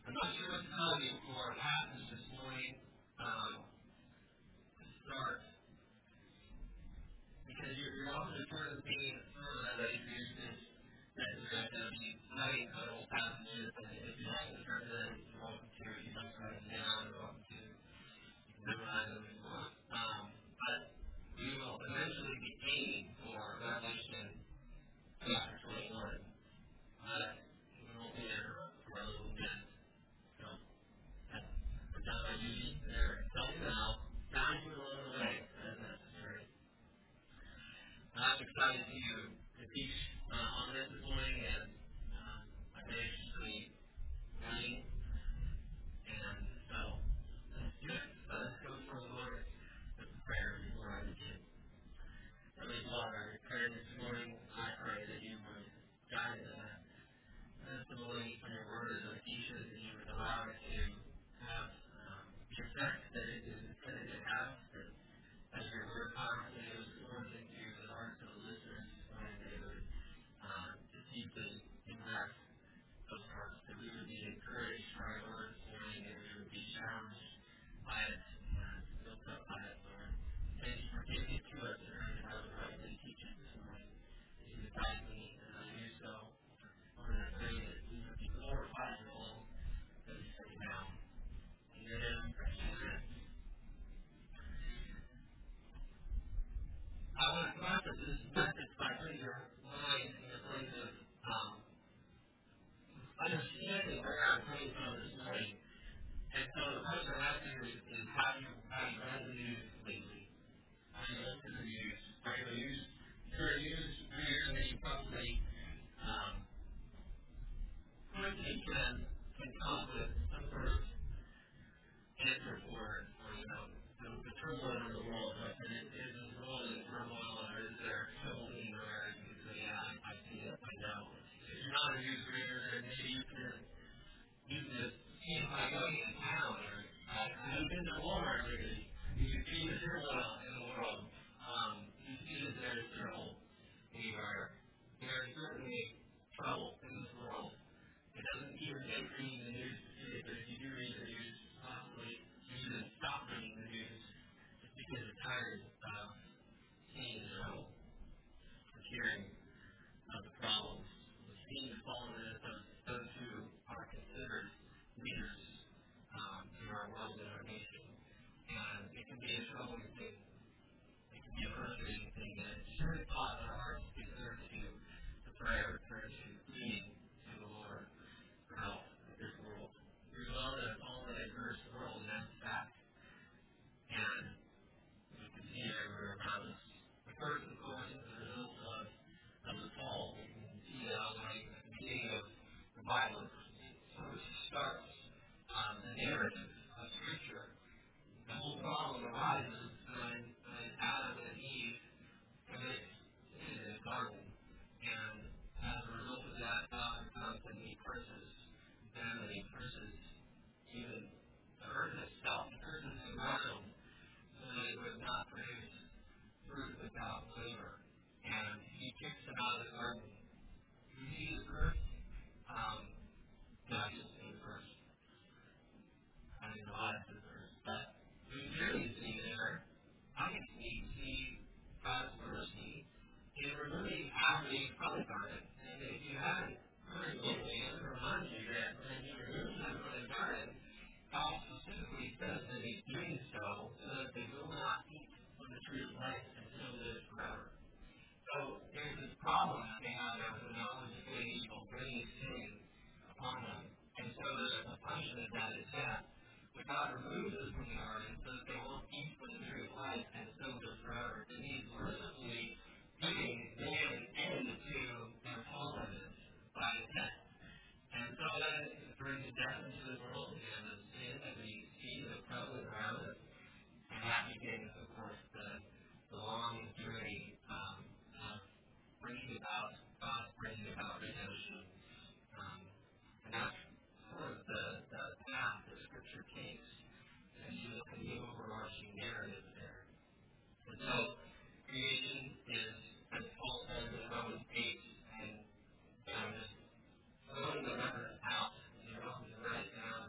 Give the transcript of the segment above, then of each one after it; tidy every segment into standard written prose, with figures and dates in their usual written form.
I'm not sure what to tell you for our passage this morning to start, because you're often sort of thinking that I introduced this message that I'll be studying Bible passages, and if you like to turn them, you're welcome to. You can write them down, you're welcome to. You can memorize them if you want. But we will eventually be aiming for Revelation chapter 21. But we won't be there for a little bit. So we're done our duty there. Until now, guide you along the way as necessary. I'm excited to teach on this morning, and I've been anxiously waiting. And so let's do it. Let's go for the Lord with prayer before I begin. Heavenly Father, I pray this morning, I pray that you would guide us testimony from your word as I teach it, that you would allow it to have the effect that it is intended to have, that as your word powerfully is formed into the hearts of the listeners, and they would deeply impact those hearts, that we would be encouraged by your word this morning, that we would be challenged by it and built up by it, Lord. Thank you for giving it to us and learning how to rightly teach it this morning. That you would guide me as I do so. Lord, I pray that we would be glorified in all that we say now. In your name we pray. Amen. I want to preface this message by putting your mind in a place of understanding where I'm coming from this morning. And so the question I'm asking you is have you read the news lately? Have you looked at the news? Are you a news? If you're a news reader, then you probably quickly can come up with some sort of answer for the turmoil in the world. Like, is the world in turmoil, or is there trouble anywhere? You can say, yeah, I see it, I know. If you're not a news reader, then maybe you can see it by going in town, or you've been to Walmart lately. You see the turmoil in the world. You see that there is trouble anywhere. There is certainly trouble in this world. It doesn't even take reading the news to see it, but if you do read the news, possibly you should stop reading the news just because you're tired of seeing the trouble, of hearing of the problems, of seeing the fallenness of those who are considered leaders in our world and our nation. And it can be a troubling thing. It can be a frustrating thing, and it should cause our hearts to turn to prayer, turn to pleading to the Lord for help with this world. We know that it's all a diverse world, and that's a fact. And we can see it everywhere around us. The first, of course, is the result of the fall. We can see that outlining at the beginning of the Bible, which starts the narrative of Scripture. The whole problem arises when Adam and Eve commit sin in the garden. And as a result of that, God constantly curses them, and he curses even the earth itself. He curses the ground so that it would not produce fruit without flavor. And he kicks them out of the garden. You see the curse? Not just the curse. I mean, the life of the curse. But we clearly see there, I can see God's mercy in removing Adam and Eve from the garden. And if you haven't heard lately, I'm going to remind you that when he removes them from the garden, God specifically says that he's doing so that they will not eat from the tree of life until live forever. So there's this problem that they have there with the knowledge of good and evil, bringing sin upon them. And so the punishment of that is death. But God removes us from the garden so that they won't eat from the tree of life and still live forever. And he's mercifully giving man an end to their fallenness by death. And so that brings death into the world, and the sin that we see that's prevalent around us. And that begins, of course, the long journey of bringing about, God bringing about redemption. And that's sort of the path that Scripture takes. And you look at the overarching narrative there. And so, creation is, as Paul says in Romans 8, and I'm just throwing the numbers out. You're welcome to write down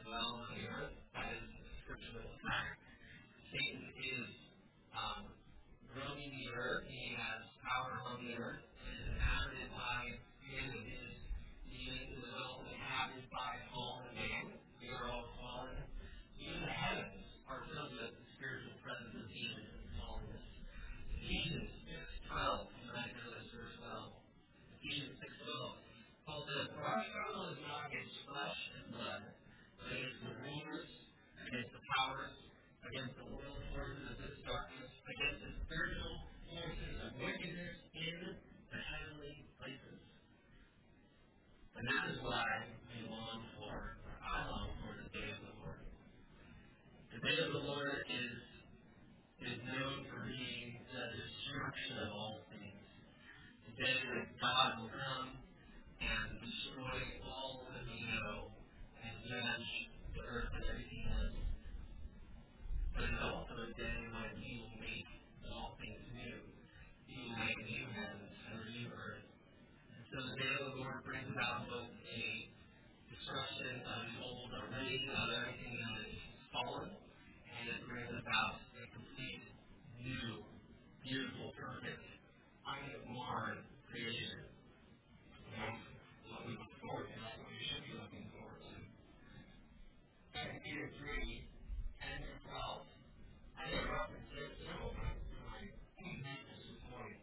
dwell on the earth. That is scriptural fact. Satan is roaming the earth. He has power on the earth. It is inhabited by human beings. It is also inhabited by fallen man. We are all fallen. Even the heavens are filled with the spiritual presence of demons and fallenness. Ephesians 6:12. You might know this verse well. Ephesians 6:12. Paul says, "For our struggle is not against flesh and blood, but against the rulers, against the powers, against the world forces of this darkness, against the spiritual forces of wickedness in the heavenly places." And that is why we long for, or I long for, the day of the Lord. The day of the Lord is known for being the destruction of all things. The day that God will come and destroy all that we know and judge the earth and everything in it. But it's also a day when He will make all things new. He will make new heavens and a new earth. And so the day of the Lord brings about both a destruction of the old, a raising of everything that is fallen, and it brings about a complete, new, beautiful, perfect, unmarred creation. That's what we look forward to. That's what we should be looking forward to. 2 Peter 3:10-12. I have referenced this several times in my message this morning.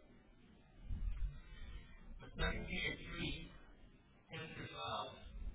But 2 Peter 3:10-12,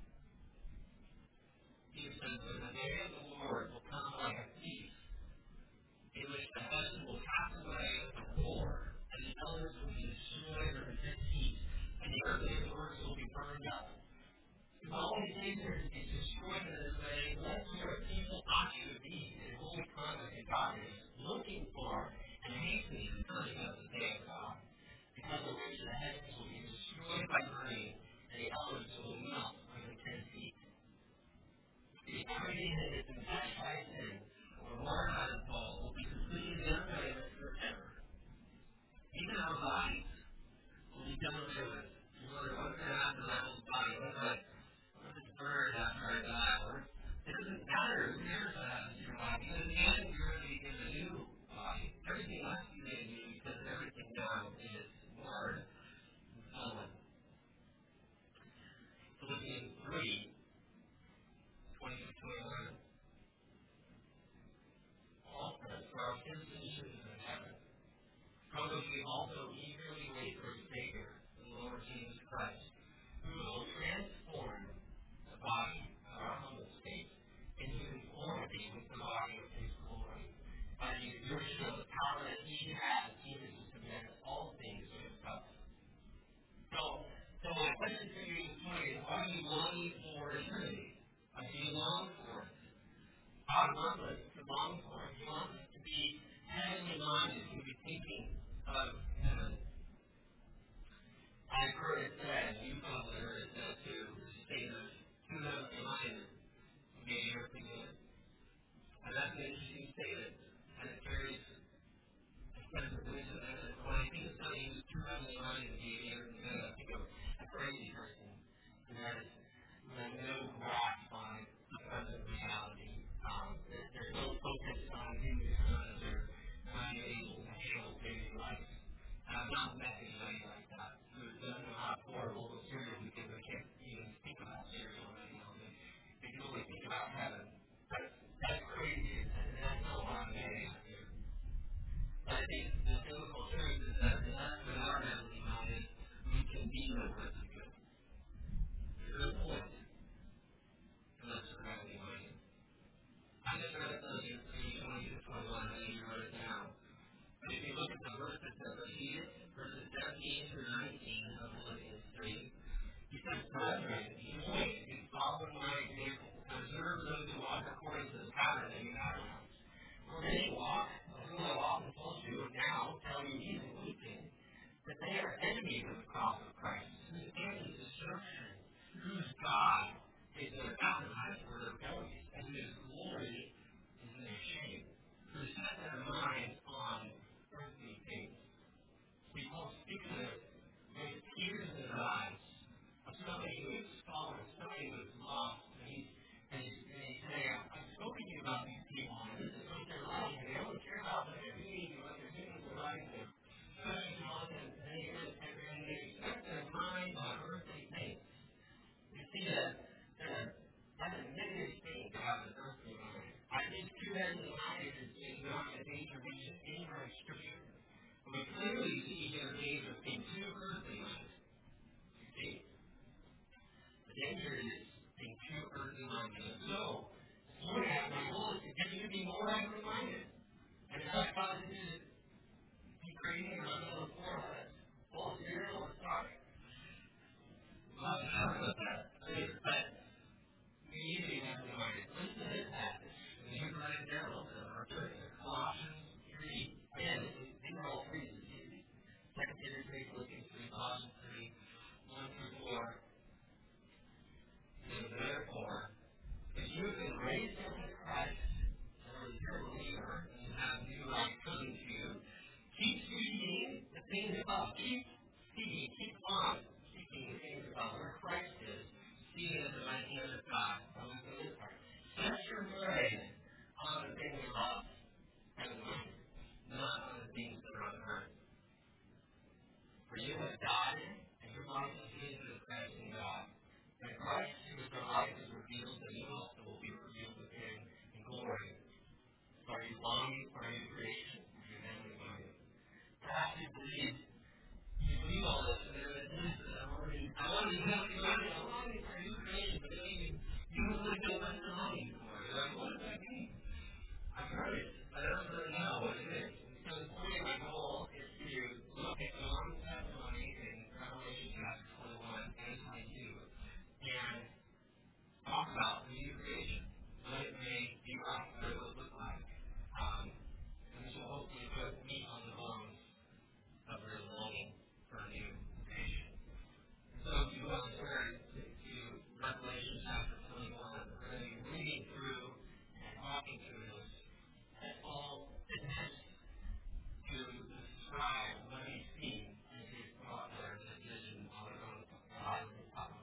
Peter says, "For the day of the Lord will come like a thief, in which the heavens will pass away with a roar, and the elements will be destroyed with intense heat, and the earthly works will be burned up." If all these things are to be destroyed in this way, what sort of people ought you to be in holy conduct in godliness, looking for and hastening the coming of the day of God? Because the which the heavens will be destroyed by burning, and the elements will melt with intense heat. See, everything that is touched by sin or marred by the fall will be completely done away with forever. Even our bodies will be done away with. You wonder what's going to happen to that old body. What if it's burned after I die? Or it doesn't matter who cares what happens to your body. Because in the end, you're going to be given a new body. Everything must be made new because everything now is marred and fallen. Philippians 3:20-21. Also, for our citizenship is in heaven, from which we also eagerly wait for a Savior, the Lord Jesus Christ, who will transform the body of our humble state into conformity with the body of His glory, by the exertion of the power that He has, even to submit all things to Himself. So my question for you this morning is, are you longing for eternity? Do you long for it? God wants us to long for it. He wants us to be heavenly minded, to be thinking of heaven. I've heard it said, you probably heard it said too, stay too heavenly minded to be earthly good. And that's an interesting statement, and it carries a sense of wisdom. When I think of somebody who's too heavenly minded to be earthly good, I think of a crazy person who has no grasp on the present reality. They're so focused on being because they're not able to handle daily life. And I've not met anybody like that who doesn't know how to pour a bowl of cereal because they can't even think about cereal right now. They can only think about heaven. That's crazy, and that's not what I'm getting at here. But I think the biblical truth is that unless we are heavenly minded, we can be no earthly good. clearly see their danger being too earthly minded. See? The danger is being too earthly minded. So, one of my goal is to get you to be more heavenly minded. And if that causes you to be crazy or on the forehead, well, zero or sorry. Well, I'm sorry about that. But you need to be heavenly minded. Listen to this passage. And you can write it down also. Or Colossians 3. Again, these are all three. 2 Peter 3, Philippians 3, Colossians 3, 1 through 4. And therefore, if you have been raised up with Christ, or if you're a believer, and you have new life coming to you, keep seeking the things above. Keep seeking, keep on seeking the things above where Christ is, seated at the right hand of God. Set your mind on the things above and not on the things that are on earth. For you have died, and your life is hidden with Christ in God. When Christ, who is our life, is revealed, then you also will be revealed with him in glory. So are you longing for a new creation? Are you heavenly minded? Perhaps you believe all this, and there it is that I want to be heavenly minded. I'm longing for a new creation, but you don't really know what you're longing for. You're like, what does that mean? I've heard it, but I don't really know what it is. So the point of my goal is to look at John's testimony in Revelation chapter 21 and 22 and talk about the new creation, what it may be like, what it would look like. And this will hopefully put meat on the bones of your longing for a new creation. So if you want to turn to Revelation chapter 21, we're going to be reading through and talking through this. That's all intended to describe what he's seen in his thought or his vision on his own side of his thoughts.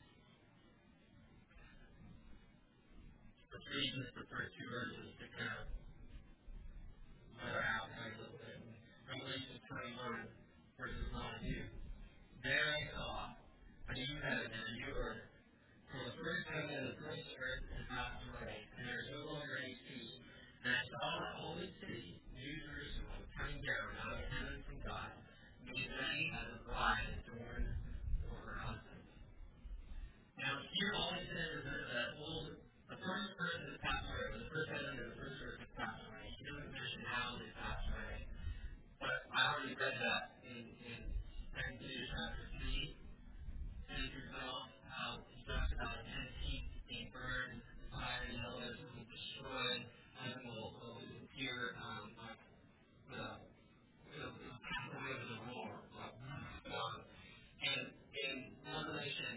Let's read just the first two verses to kind of let our outline a little bit. Revelation 21, verses 1 and 2. There I saw a new heaven and a new earth. For the first heaven and the first earth has passed away, and there is no longer any sea. And I saw the holy city, New Jerusalem, coming down out of heaven from God, made ready as a bride adorned for her husband. Now here all it says is that the first earth has passed away, or the first heaven and the first earth has passed away. He doesn't mention how they passed away. But I already read that in 2 Peter chapter 3, 10 through 12, how he talks about intense heat being burned, fire and elements being destroyed, heaven will appear like the pathway of the roar. And in Revelation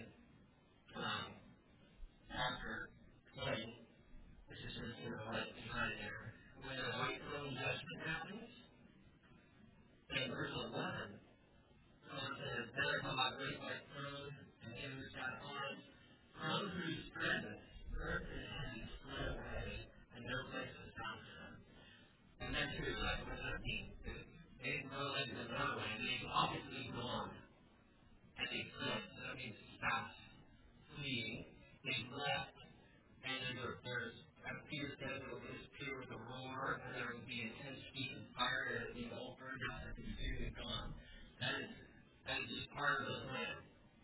chapter 20, which is sort of right behind there, when the white throne judgment happens, in verse 11, it says, "Then I saw a great white throne, and him who sat on it, from whose presence earth and heaven fled away, and no place was found for them." And then too, like, what does that mean? They didn't go like another way. They've obviously gone, and they fled. So that means fast, fleeing. They've left, and there's, as Peter said, there will appear with a roar, and there will be intense heat and fire, and it will be all burned out and consumed and gone. That is just part of the plan.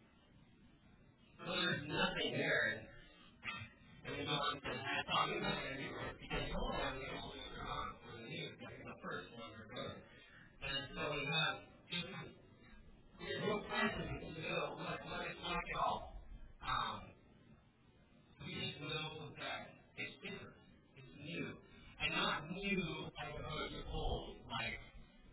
So there's nothing there. And we go on to talking about the new earth, because the whole one is also gone for the new, because the first ones are good. And so we have different, there's no places to go what it's like at all. We just know that it's different. It's new. And not new as opposed to old. Like,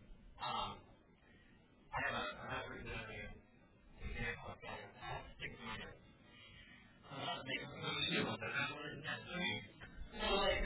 I have written down here an example of that. I have 6 minutes. Make a new one, but I don't want to necessarily. So, like,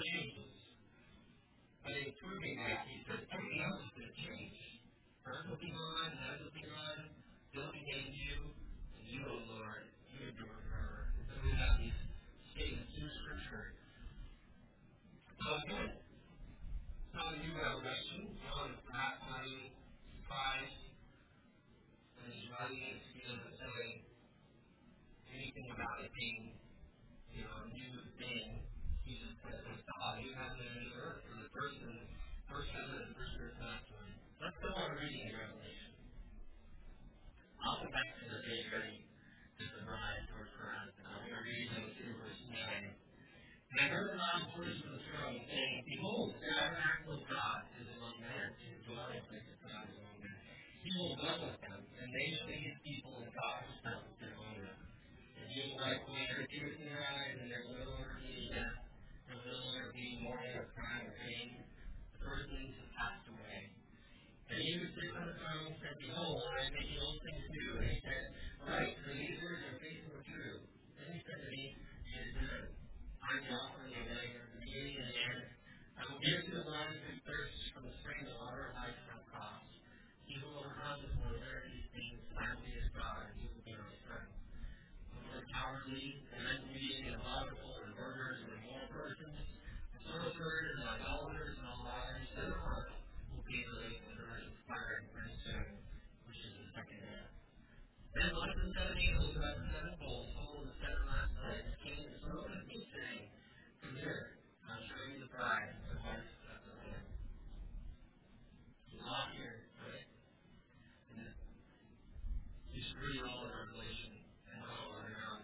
changes. But in proving that, he said something else is going to change. Earth will be gone, heaven will be gone, he'll be named you, and you, O Lord, you adore her. And so we have these statements in Scripture. So again, it's not a new revelation. John is perhaps not even surprised when he's writing it. He doesn't say anything about it being, a new thing. He just says, I saw you have a new earth for the first heaven and first earth passed away. Let's go on reading the Revelation. I'll go back to the day ready to the bride towards Christ. I'm going to read through verse 9. And I heard a loud voice from the throne saying, Behold, the tabernacle of God is among men, and the dwelling place of God is among men. He will dwell with them, and they shall be his people, and God will dwell with them among them. And he will wipe away every tear from their eyes, and there will no longer be any death. There will no longer be mourning or crying or pain. The first things have passed away. And he who sits on the throne said, Behold, I am making all things new. And he said, Write, for these words are faithful and true. Then he said to me, It is done. I am the Alpha and the Omega, the beginning and the end. I will give to the one who thirsts from the spring of water of life without cost. He who overcomes will inherit these things, and I will be his God, and he will be my son. The cowardly, and unbelieving, and abominable, and murderers, and immoral persons, and sorcerers, and idolaters, and all liars, set apart will be the lake of burning fire and brimstone, which is the second death. Then one of the seven angels who had the seven bowls, full of the seven last plagues, came and spoke unto me, saying, Come here, I'll show you the bride, the wife of the Lamb. It's a lot here, right? And you should read all of Revelation and all around.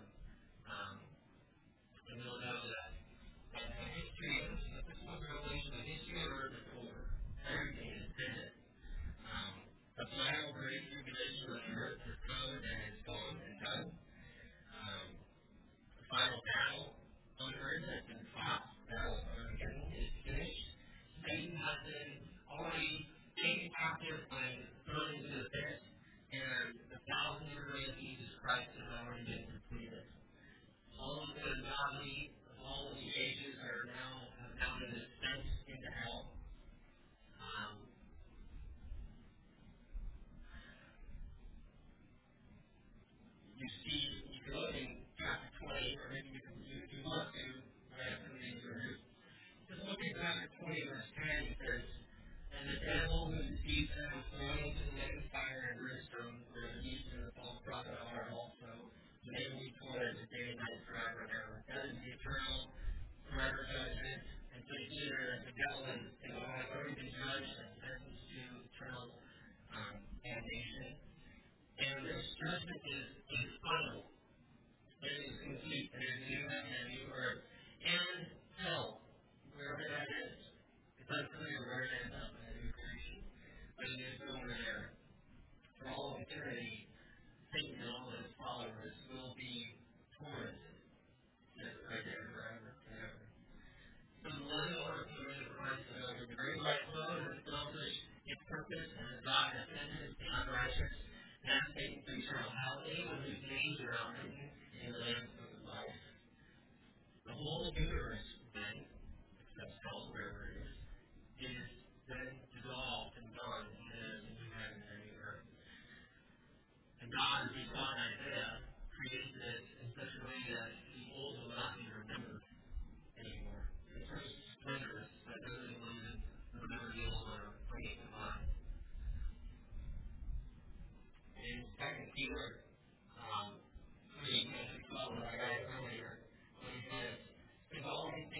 And you'll know that the history of this book of Revelation, the history of earth before, everything is finished. The final great tribulation of the earth has come and is gone and done. The final battle on earth has been fought. The battle of Armageddon is finished. Satan has been already taken captive and thrown into the pit, and the 1,000-year reign of Jesus Christ has already been completed. All of the godly of all of the ages have now been dispensed into hell. You see, you can look in chapter 20, or maybe you want to, right after these words. Just look at chapter 20, verse 10. It says, And the devil who deceived them was thrown into the lake of fire and brimstone, where the beast and the false prophet are also. And they will be tormented day and night forever and ever. That is the eternal, forever judgment. And so you see there that the devil and all have already been judged and sentenced to eternal damnation. And this judgment is final. It is complete. It is new heaven and new earth. And hell, wherever that is. It's unclear where it ends up in the new creation. But it is over there. For all of eternity, Satan and all his followers will be tormented. It's right there forever and ever. So the Lord of Christ is over. The great light flow has accomplished its purpose, and God has sentenced the unrighteous and Satan to eternal hell, anyone whose names are not written in the Lamb's Book of Life. The whole universe, then, except hell, wherever it is then dissolved and gone, and there is a new heaven and a new earth. And God, as we saw in Isaiah, created it in such a way that the old will not be remembered anymore. It's so splendorous that those who believe remember the old are bringing to mind. In 2 Peter 3, 12, that I read earlier, when he says, Since all these things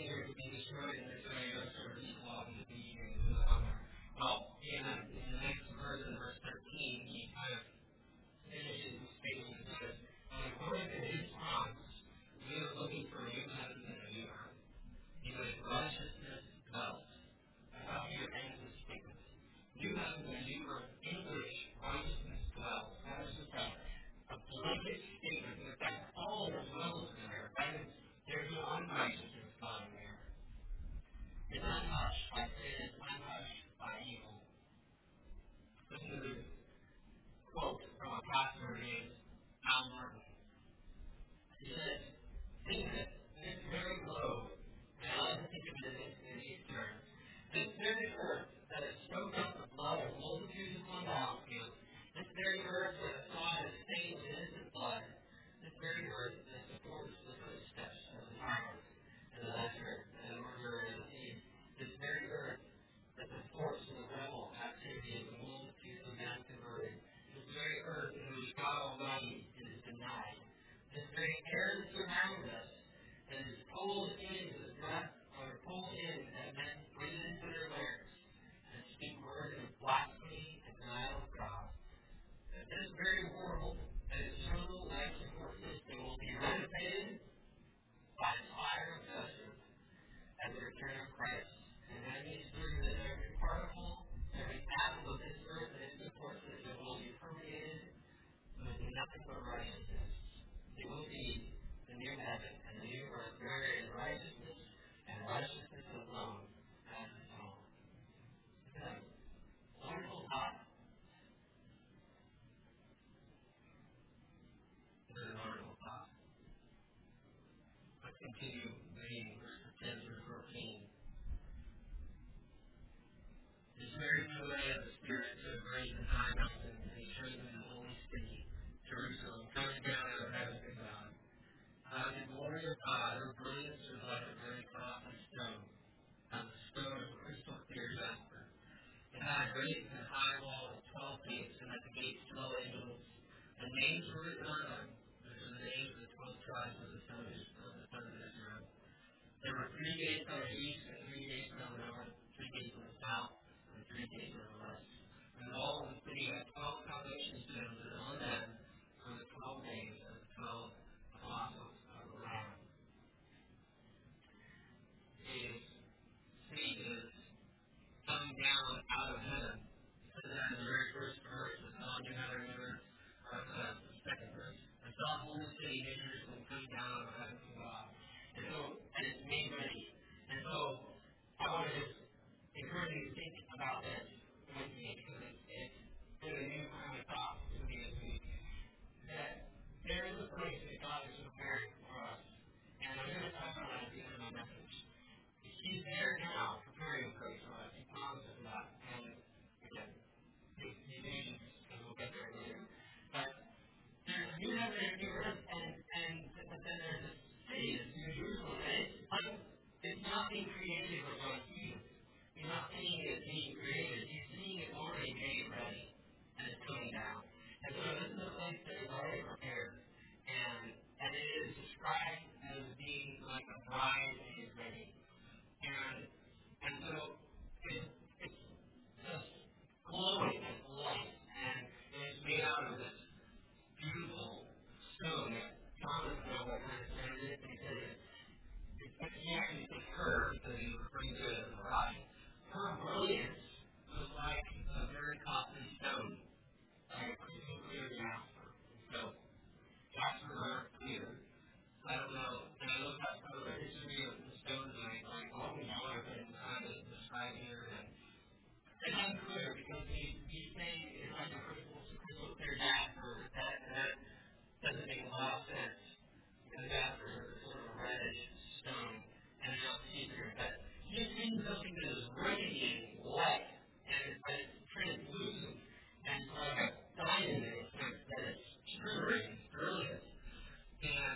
return of Christ. And that means that every particle, every atom of this earth and its supports it will be permeated with nothing but righteousness. It will be the new heaven and the new earth, wherein righteousness and righteousness alone has its home. Isn't that a wonderful thought? It's a wonderful thought. Let's continue reading verses 10 through 14. This very new way of the Spirit to embrace the high mountain and he showed me the holy city, Jerusalem, coming down out of heaven to God. Out of the glory of God, her brilliance was like a very costly stone, and the stone of crystal clear jasper. It had a great and high wall of 12 gates, and at the gates 12 angels, and names were written on them, which are the names of the 12 tribes of the sons of Israel. There were 3 gates on the east, and 3 gates on the north, 3 gates on the south, and 3 gates on the west. And the wall of the city had 12 foundation stones, and on them were the 12 names of the 12 apostles of the Lamb. His city is coming down out of heaven. It says that in the very first verse. The song you have remembered, the second verse. I saw the holy city, New Jerusalem, coming down out of heaven from God. And it's made ready. And so I want to just encourage you to think about this with me, because it's been a new kind of thought to me this week. That there is a place that God is preparing for us. And I'm going to touch on that at the end of my message. He's there now, preparing a place for us. He promises that. And again, be patient, and we'll get there later. But there's a new heaven and a new earth, but then there's a city, this New Jerusalem, and it's not being created like what he is. He's not seeing it being created. He's seeing it already made ready, and it's coming down. And so this is a place that is already prepared, and it is described as being like a bride that is ready. And so it's just glowing with light, and it's made out of this beautiful stone that Thomas knows what kind of stone it is, and he said he actually said her because he was referring to it as a bride. Her brilliance was like a very costly stone, like a crystal clear jasper. So jasper are clear. I don't know. And I looked up some of the history of the stones, and I always wanted to kind of describe here. And it's unclear because he's saying it's like a crystal clear jasper. That doesn't make a lot of sense, because jasper is sort of a reddish stone, and it's not see-through. But he's seeing something that is radiating light, and it's translucent, and it's like a diamond in a sense that is shimmering, brilliant. And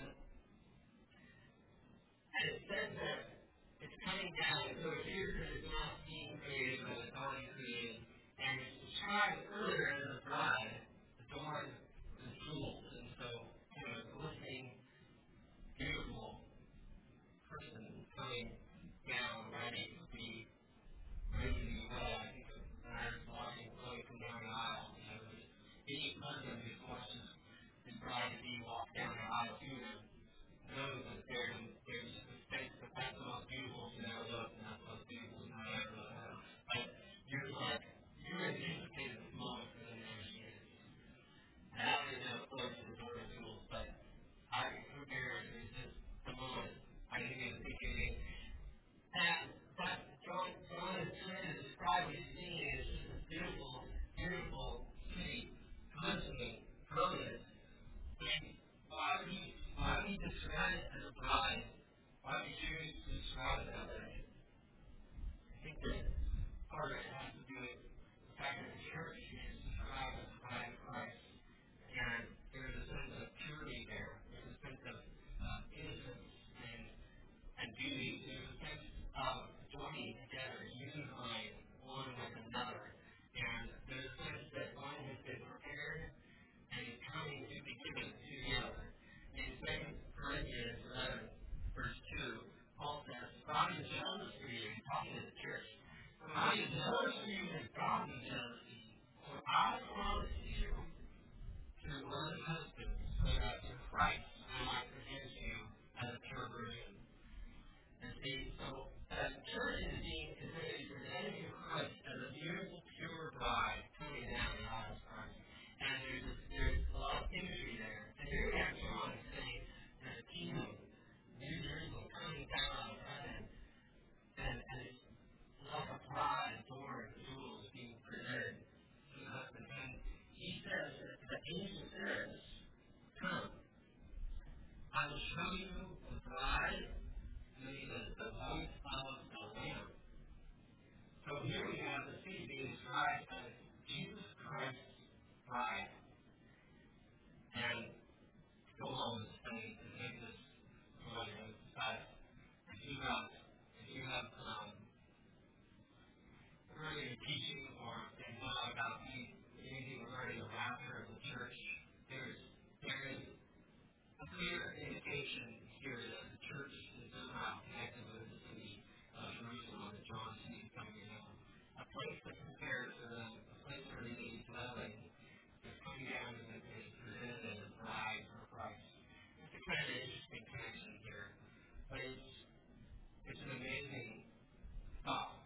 it says that it's coming down, and so it appears that it's not being created, but it's already created. And it's described earlier as a bride, adorned with jewels, and so kind of a glistening, beautiful person coming down, ready to be wed. I think when I was watching Chloe come down the aisle, any husband who's watching his bride to be walk down the aisle to him knows that there's just a sense that that's the most beautiful she's ever looked, and that's the most beautiful she's ever looked at. But you're anticipating this moment, and then there she is. And I don't even know if Chloe is adorning jewels, but I can compare it. It's just the moment. I can get a picture of it. But John is trying to describe what he's seeing as just this beautiful, beautiful city, glistening, brilliant. And why would he describe it as a bride? Why would he choose to describe it that way? I think that part of it has to do with the fact that the church is described as the bride of Christ. And there's a sense of purity there. There's a sense of innocence and beauty. There's a sense of joining together, unifying one with another. And there's a sense that one has been prepared and is coming to be given to the other. In 2 Corinthians 11, verse 2, Paul says, God is jealous for you. He's talking to the church. God is jealous for you as God is jealous for you. It's an amazing thought.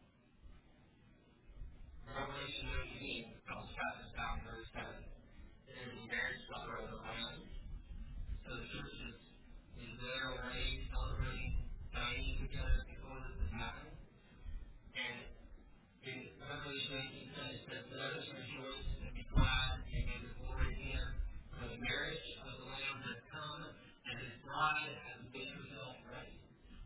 Revelation 19 tells us about verse 7. It is a marriage supper of the Lamb. So the church is there already celebrating, dining together before this has happened. And in Revelation 19 it says, let us rejoice and be glad and give the glory to him. For the marriage of the Lamb has come, and his bride has made herself ready.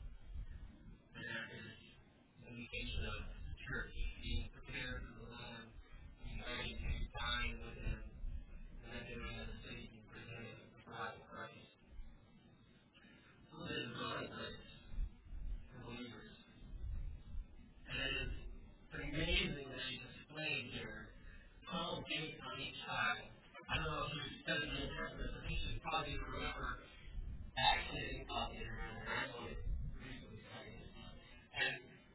And that is the indication of the church being prepared for the Lamb, being ready to dine with him, and then doing as the city being presented as the bride of Christ. So it is a dwelling place for believers. And it is amazingly displayed here. 12 gates on each side. I don't know if you've studied the Old Testament, but you should probably remember actually recently studying it. And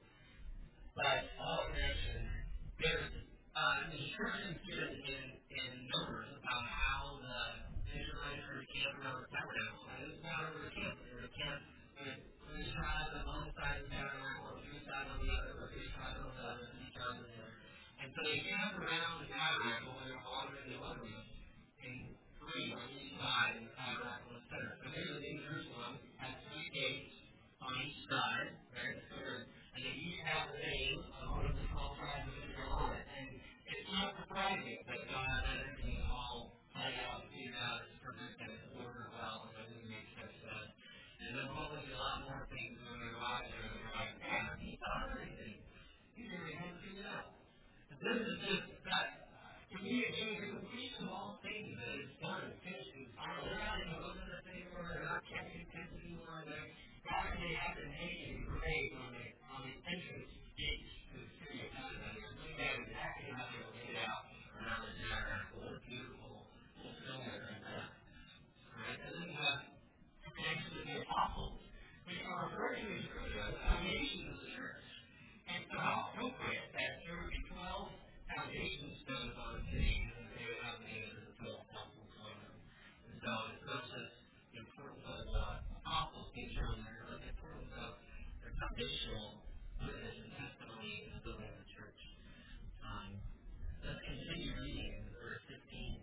but all creation, there's instructions given in Numbers about how the Israelites were to camp around the tabernacle. And it's not over the camp. They were to camp with 3 tribes on one side of the tabernacle, 3 tribes on the other, or 3 tribes on the other, 3 tribes on the other. And so they camped around the tabernacle when they were honoring the Lord. And 3 on each side in the tabernacle in the center. So here in Jerusalem has 3 gates on each side, right? And they each have a name of one of the 12 tribes of Israel on it. And it's not surprising that God had everything all play out and figure out its purpose and its order well, and everything makes sense to us. And there'll probably be a lot more things when we arrive there that we're like, man, he thought of everything. He really hadn't figured it out. But this is just that. To me, it shows the completion of all things that is done and finished and final. They're not in the wilderness anymore. They're not catching kids anymore. They're actually have been making parade on the entrance gates to the city of Canada. They're doing that exactly how they were laid out around the tabernacle. What a beautiful fulfillment of that. Right? And then you have connection with the apostles, which are referred to as the foundation of the church. And so how appropriate that there would be 12 foundation stones on the city, and they would have the names of the 12 apostles on them. And so it's not just the importance of the apostles being shown there, but the importance of their foundational witness and testimony in the building of the church. Let's continue reading in verse 15.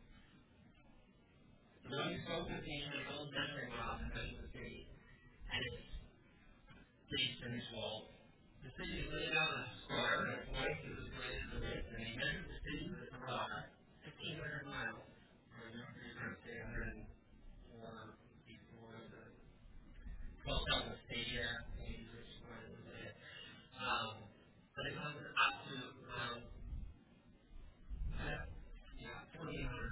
The one who spoke with me had an old measuring rod to measure the city, and its gates and its walls. The city is laid out as a square, and its length is as great as the width, and he measured the city with a rod, 1,500 miles, or you're going to say 104 before the 12,000 stadia, maybe which one was it. But it comes up to around 1,400.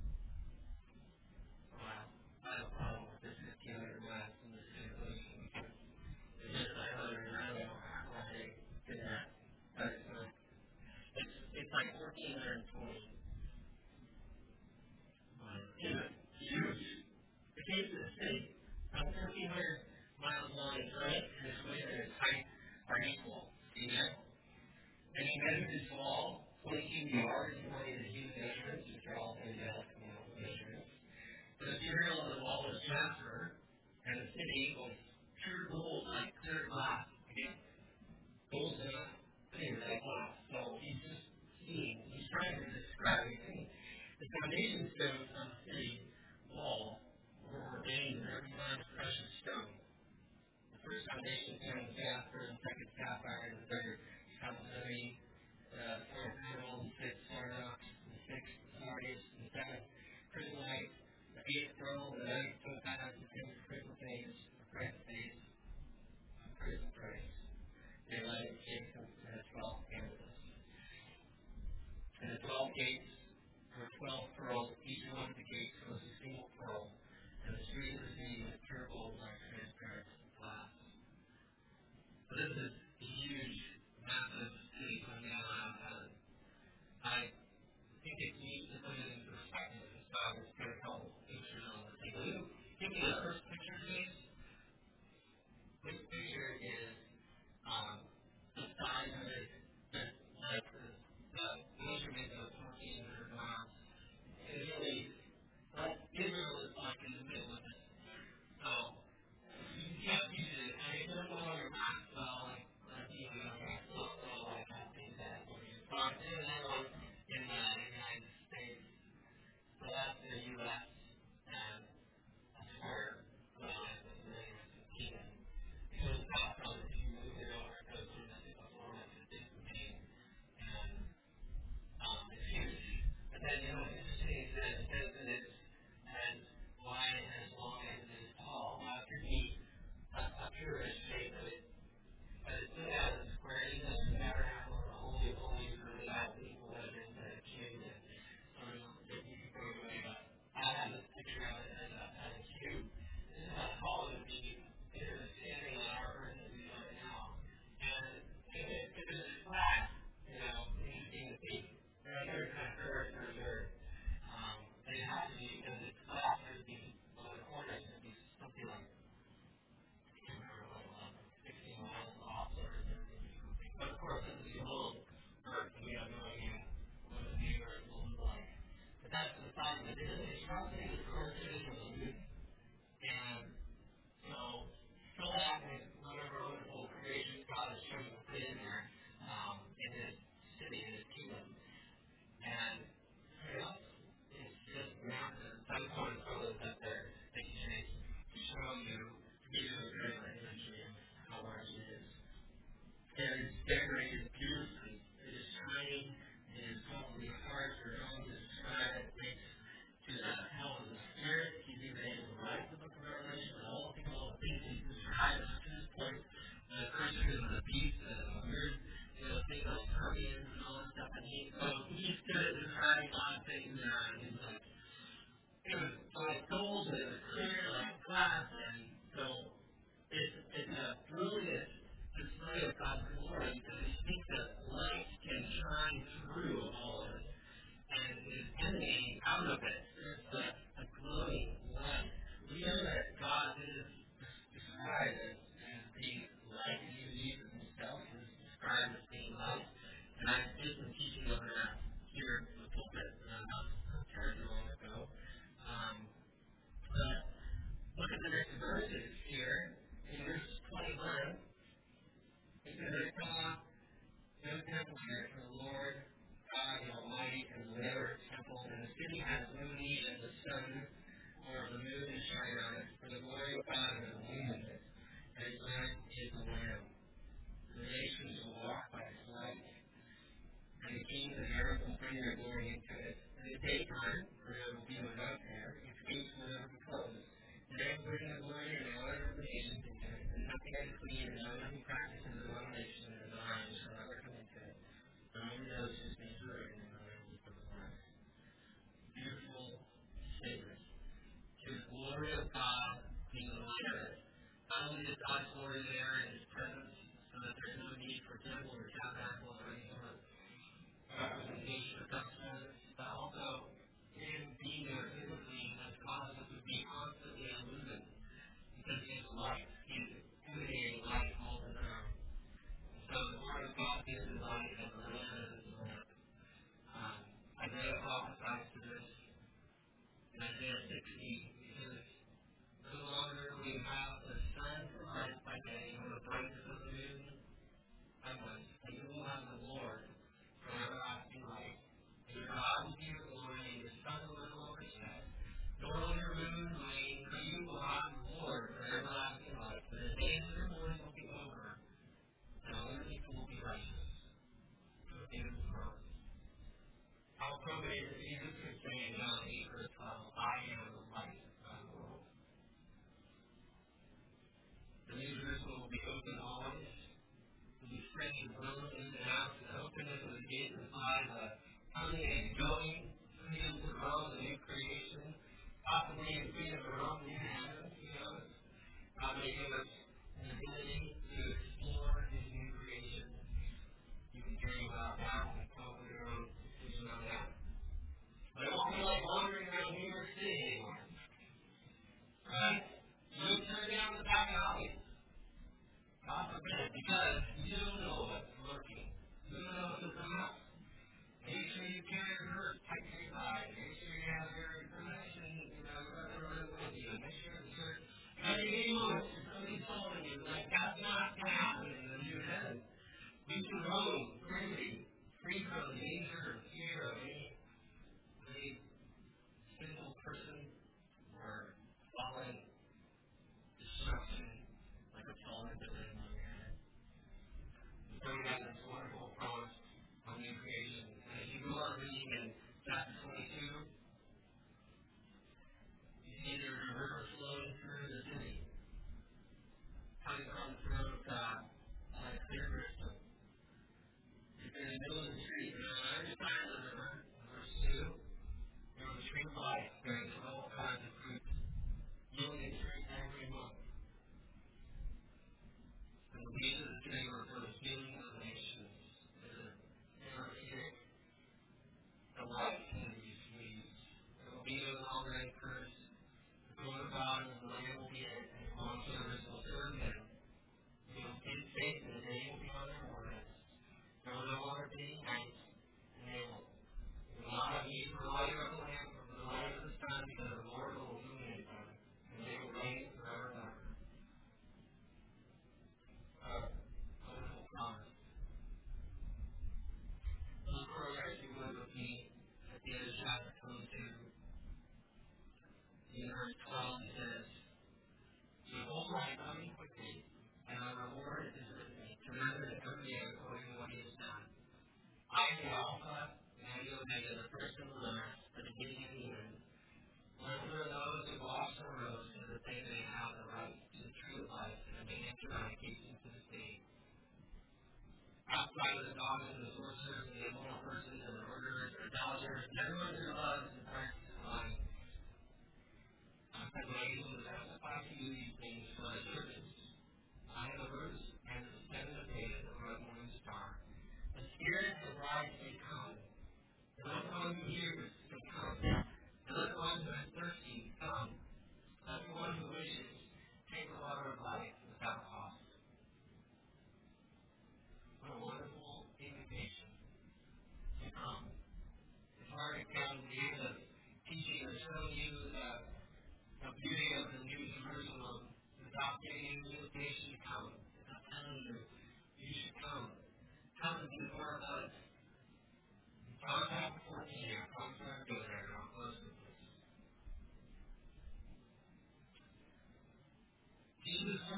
Wow. I have a problem with this 1,500 miles in this translation. It's just like, I don't know how they did that. But it's like 1,420. It's huge. The gates of the city, 1,400 miles long in length, and its width and its height are equal. See that? And he measured its wall 22 yards according to the huge measurements, which are all angelic measurements. The material of the wall was jasper, and the city was pure gold, like clear glass. Again, gold is not clear like glass. So he's just seeing, he's trying to describe, he's seeing the foundation stones of the city wall were ordained in every kind of precious stone. The first foundation stone was jasper, the second sapphire, the third chalcedony, the fourth emerald, the fifth sardonyx, the sixth sardius, the seventh chrysolite, the eighth pearl, the ninth topaz, the tenth chrysoprase, chrysoprase. They led it Jacob and the 12 amethysts. And the 12 gates were 12 pearls. Each one of the gates was a single pearl, and the street of the city was pure gold like transparent glass. So this is a huge, massive city coming out of they saw no temple here for the Lord God the Almighty and the Lord temple, and the city has no need of the sun or of the moon to shine on it, for the glory of God has illumined it, and his lamp is the Lamb. The nations will walk by his light, and the kings of the earth will bring their glory into it. In the daytime, there will be no dark there, its gates will never be closed. And they will bring the glory and honor of the nations into it, and nothing unclean, and no one who practices abomination and design shall ever come into it. And only those whose names are written in the Lamb's book of life. Beautiful Savior. To the glory of God being the light of it. Not only is God's glory there in his presence, so that there's no need for temple or tabernacle or any sort of representation of God's presence, but also him being there physically has caused us to be constantly illumined because he is light. He is emanating light all the time. So the word of God is his light and the Lamb is his lamp. Isaiah prophesies to this in Isaiah 60. He says, no longer will you have the sun for light by day, or the brightness of the moon by night, but you will have the Lord for everlasting light. And your God will be your glory, and your sun will no longer set, nor will your moon wane, for you will have the Lord for everlasting light. For the days of your mourning will be over, and all your people will be righteous. So David's promise. How appropriate that Jesus could say in John 8, verse 12, I am the light of the world. The New Jerusalem will be open always. Will be springing roads in and out, the openness of the gates of life, the coming and going, freedom to roam, the new creation, possibly the freedom to roam in heaven, who knows? God may give us an ability to explore his new creation. You can dream about that and come up with your own decision on that. But it won't be like wandering around New York City anymore. Right? You don't turn down the back alley. God forbid, because you don't know what's lurking. You don't know what's around. Make sure you carry your purse tight to your side. Make sure you have your information, with you. Make sure that you're at any moment somebody's calling you. Like, that's not going to happen in the new heaven. We can roam freely, free from danger or fear of any single person or fallen destruction like a fallen building on your head. So we have this wonderful promise of new creation. And if you go on reading in chapter 22, you see there's a river flowing through the city, coming from the throne of God, like clear crystal. It's in the middle of the street. And on either side of the river, verse 2, there was a tree of life bearing 12 kinds of fruit, yielding fruit every month. And the leaves of the tree were for the healing of the nations. The light in these leaves. There will be no longer any curse. The throne of God and the Lamb will be in it, and long servants will serve him. They will keep faith in the day will be on their foreheads. There will no longer be night, and they will not have need for the light of the lamp or for the light of the sun, because the Lord will illuminate them, and they will reign forever and ever. Wonderful promise. Look further, if you would, with me at the end of chapter 22. In verse 12 it says, behold, I am coming quickly, and my reward is with me, to render to every man according to what he has done. I am the Alpha and the Omega, the first and the last, the beginning and the end. Blessed are those who wash their robes, so that they may have the right to the tree of life, and may enter by the gates into the city. Outside of the dogs and the sorcerers and the immoral persons and the murderers and idolaters, and everyone who loves and practices lying. I said, my angel will testify to you these things for the churches. I am the roots and the stem of David, the bright morning star. The Spirit and the bride say, come. And let the one who hears say, come. And let the one who is thirsty come. Let the one who wishes take the water of life without cost. What a wonderful invitation to come. It's hard to come to the end of teaching or showing you the beauty of the New Jerusalem without giving you the invitation to come.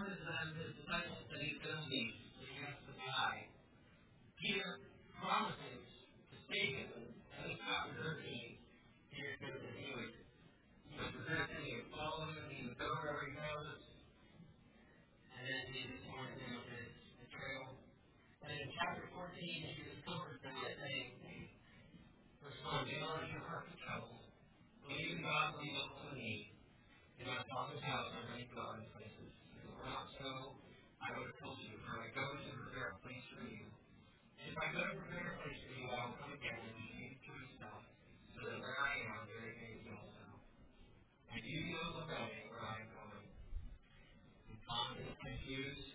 remembers his disciples that he's going to leave, so he has to die. Peter promises to stay with him. And in chapter 13, Peter says that he would protect him, he would follow him, he would go wherever he goes. And then Jesus warns him of his betrayal. And in chapter 14, Jesus comforts them by saying, verse 1, do not let your heart be troubled. Believe in God, believe also in me. In my Father's house are many dwelling places. If it were not so, I would have told you, for I go to prepare a place for you. And if I go to prepare a place for you, I will come again and receive you to myself, so that where I am, there you may be also. And you know the way where I am going. And Thomas is confused.